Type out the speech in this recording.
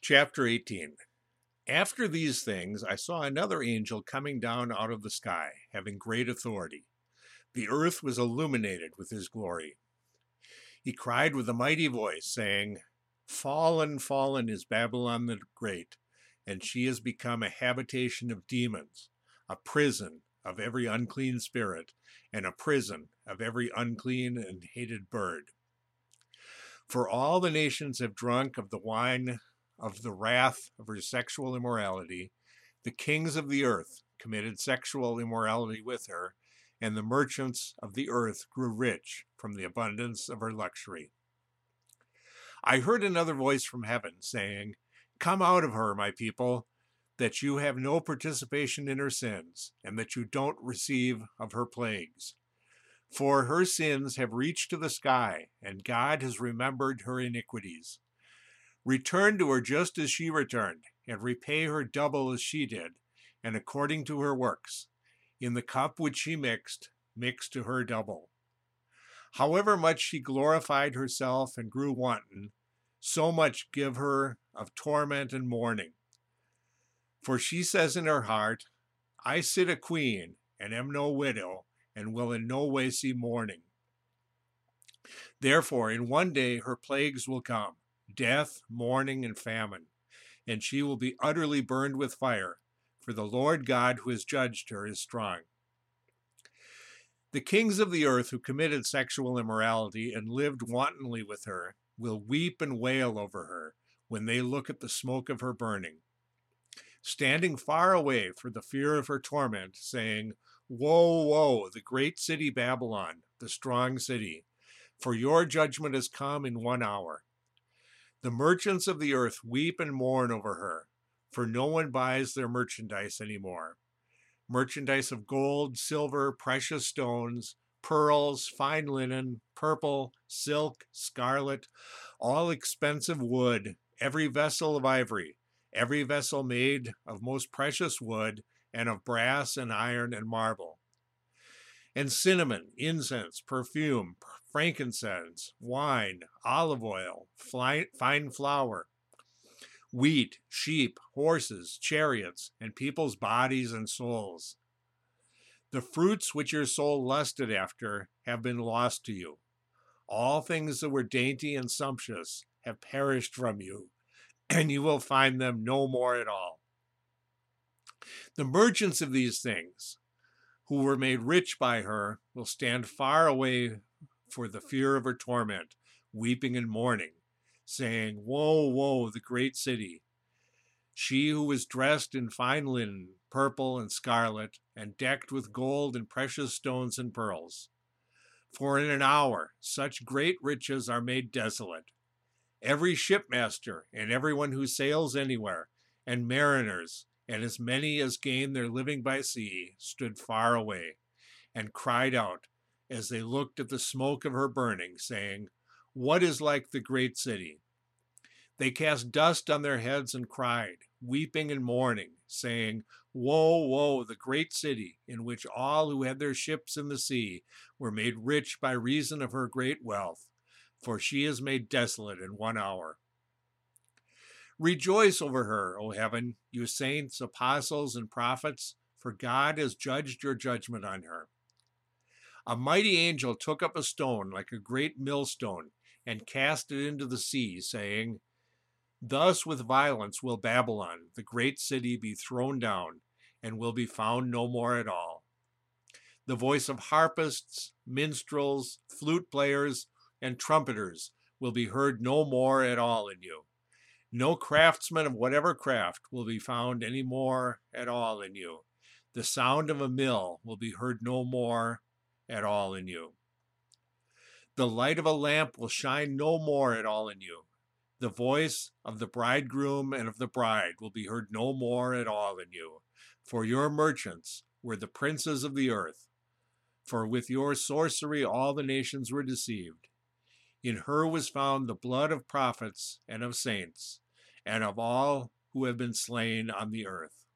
Chapter 18. After these things, I saw another angel coming down out of the sky, having great authority. The earth was illuminated with his glory. He cried with a mighty voice, saying, Fallen, fallen is Babylon the Great, and she has become a habitation of demons, a prison of every unclean spirit, and a prison of every unclean and hated bird. For all the nations have drunk of the wine of the wrath of her sexual immorality. The kings of the earth committed sexual immorality with her, and the merchants of the earth grew rich from the abundance of her luxury. I heard another voice from heaven saying, Come out of her, my people, that you have no participation in her sins, and that you don't receive of her plagues. For her sins have reached to the sky, and God has remembered her iniquities. Return to her just as she returned, and repay her double as she did, and according to her works. In the cup which she mixed, mix to her double. However much she glorified herself and grew wanton, so much give her of torment and mourning. For she says in her heart, I sit a queen, and am no widow, and will in no way see mourning. Therefore, in one day her plagues will come, death, mourning, and famine, and she will be utterly burned with fire, for the Lord God who has judged her is strong. The kings of the earth who committed sexual immorality and lived wantonly with her will weep and wail over her when they look at the smoke of her burning, standing far away for the fear of her torment, saying, Woe, woe, the great city Babylon, the strong city, for your judgment has come in 1 hour. The merchants of the earth weep and mourn over her, for no one buys their merchandise anymore. Merchandise of gold, silver, precious stones, pearls, fine linen, purple, silk, scarlet, all expensive wood, every vessel of ivory, every vessel made of most precious wood, and of brass and iron and marble. And cinnamon, incense, perfume, frankincense, wine, olive oil, fine flour, wheat, sheep, horses, chariots, and people's bodies and souls. The fruits which your soul lusted after have been lost to you. All things that were dainty and sumptuous have perished from you, and you will find them no more at all. The merchants of these things, who were made rich by her, will stand far away for the fear of her torment, weeping and mourning, saying, Woe, woe, the great city! She who was dressed in fine linen, purple and scarlet, and decked with gold and precious stones and pearls. For in an hour such great riches are made desolate. Every shipmaster and everyone who sails anywhere, and mariners, and as many as gain their living by sea, stood far away, and cried out as they looked at the smoke of her burning, saying, What is like the great city? They cast dust on their heads and cried, weeping and mourning, saying, Woe, woe, the great city, in which all who had their ships in the sea were made rich by reason of her great wealth, for she is made desolate in 1 hour. Rejoice over her, O heaven, you saints, apostles, and prophets, for God has judged your judgment on her. A mighty angel took up a stone like a great millstone and cast it into the sea, saying, Thus with violence will Babylon, the great city, be thrown down, and will be found no more at all. The voice of harpists, minstrels, flute players, and trumpeters will be heard no more at all in you. No craftsman of whatever craft will be found any more at all in you. The sound of a mill will be heard no more at all in you. The light of a lamp will shine no more at all in you. The voice of the bridegroom and of the bride will be heard no more at all in you. For your merchants were the princes of the earth. For with your sorcery all the nations were deceived. In her was found the blood of prophets and of saints, and of all who have been slain on the earth.